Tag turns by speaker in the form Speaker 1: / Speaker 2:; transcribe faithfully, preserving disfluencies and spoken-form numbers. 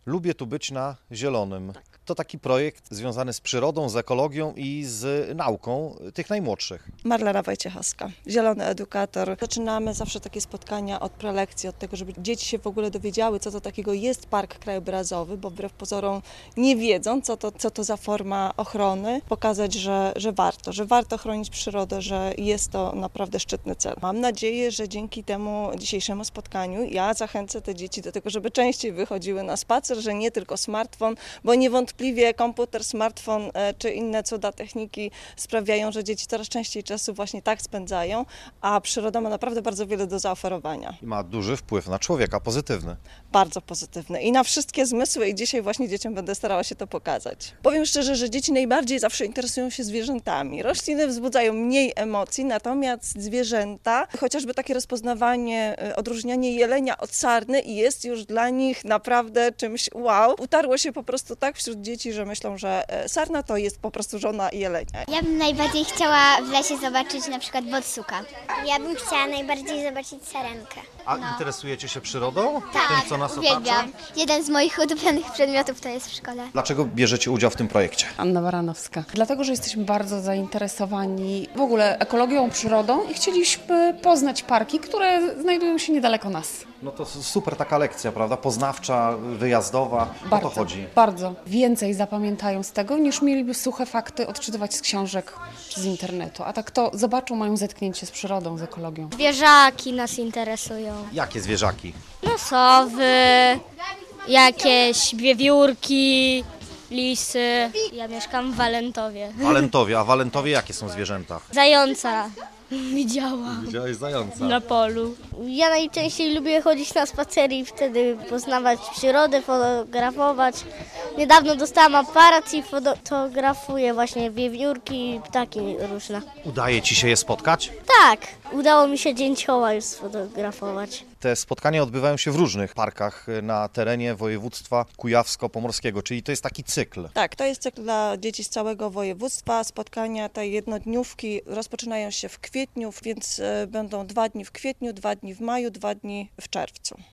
Speaker 1: Lubię tu być na zielonym. To taki projekt związany z przyrodą, z ekologią i z nauką tych najmłodszych.
Speaker 2: Marlena Wojciechowska, zielony edukator. Zaczynamy zawsze takie spotkania od prelekcji, od tego, żeby dzieci się w ogóle dowiedziały, co to takiego jest park krajobrazowy, bo wbrew pozorom nie wiedzą, co to, co to za forma ochrony. Pokazać, że, że warto, że warto chronić przyrodę, że jest to naprawdę szczytny cel. Mam nadzieję, że dzięki temu dzisiejszemu spotkaniu ja zachęcę te dzieci do tego, żeby częściej wychodziły na spacer, że nie tylko smartfon, bo niewątpliwie komputer, smartfon czy inne cuda techniki sprawiają, że dzieci coraz częściej czasu właśnie tak spędzają, a przyroda ma naprawdę bardzo wiele do zaoferowania.
Speaker 1: I ma duży wpływ na człowieka, pozytywny.
Speaker 2: Bardzo pozytywny i na wszystkie zmysły i dzisiaj właśnie dzieciom będę starała się to pokazać. Powiem szczerze, że dzieci najbardziej zawsze interesują się zwierzętami. Rośliny wzbudzają mniej emocji, natomiast zwierzęta, chociażby takie rozpoznawanie, odróżnianie jelenia od sarny jest już dla nich naprawdę czymś wow. Utarło się po prostu tak wśród dzieci, że myślą, że sarna to jest po prostu żona jelenia.
Speaker 3: Ja bym najbardziej chciała w lesie zobaczyć na przykład bodsuka. Ja bym chciała najbardziej zobaczyć sarenkę.
Speaker 1: A no. Interesujecie się przyrodą?
Speaker 3: Tak,
Speaker 1: Tym, co nas
Speaker 3: uwielbiam.
Speaker 1: otacza?
Speaker 3: Jeden z moich ulubionych przedmiotów to jest w szkole.
Speaker 1: Dlaczego bierzecie udział w tym projekcie?
Speaker 4: Anna Baranowska. Dlatego, że jesteśmy bardzo zainteresowani w ogóle ekologią, przyrodą i chcieliśmy poznać parki, które znajdują się niedaleko nas.
Speaker 1: No to super taka lekcja, prawda? Poznawcza, wyjazdowa. O to chodzi.
Speaker 4: Bardzo. Więcej zapamiętają z tego, niż mieliby suche fakty odczytywać z książek czy z internetu. A tak to zobaczą, mają zetknięcie z przyrodą, z ekologią.
Speaker 5: Zwierzaki nas interesują.
Speaker 1: Jakie zwierzaki?
Speaker 5: No sowy, jakieś wiewiórki, lisy. Ja mieszkam w Walentowie.
Speaker 1: W Walentowie. A w Walentowie jakie są zwierzęta?
Speaker 5: Zająca widziałam
Speaker 1: Widziałeś zająca.
Speaker 5: na polu.
Speaker 6: Ja najczęściej lubię chodzić na spacery i wtedy poznawać przyrodę, fotografować. Niedawno dostałam aparat i fotografuję właśnie wiewiórki i ptaki różne.
Speaker 1: Udaje Ci się je spotkać?
Speaker 6: Tak, udało mi się dzięcioła już sfotografować.
Speaker 1: Te spotkania odbywają się w różnych parkach na terenie województwa kujawsko-pomorskiego, czyli to jest taki cykl.
Speaker 2: Tak, to jest cykl dla dzieci z całego województwa. Spotkania, te jednodniówki rozpoczynają się w kwietniu, więc będą dwa dni w kwietniu, dwa dni w maju, dwa dni w czerwcu.